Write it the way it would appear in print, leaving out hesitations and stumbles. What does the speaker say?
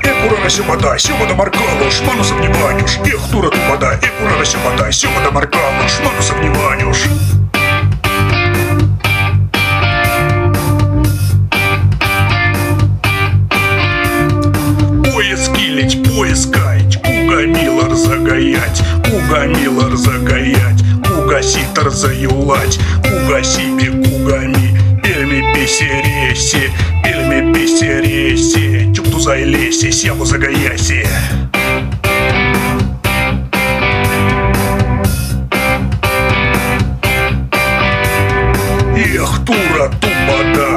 Екурара сюбада, сюбада маркалуш, манусов не ванюш. Ехтура тупада, екурара сюбада, сюбада маркалуш, манусов не ванюш. Поискилить, поискать, куга милар загаять, куга милар загаять, куга ситар заюлать, куга себе кугами, пельми писереси, пельми писереси, чукту зайлеси, сяву загаяси. Эх, тура тупада,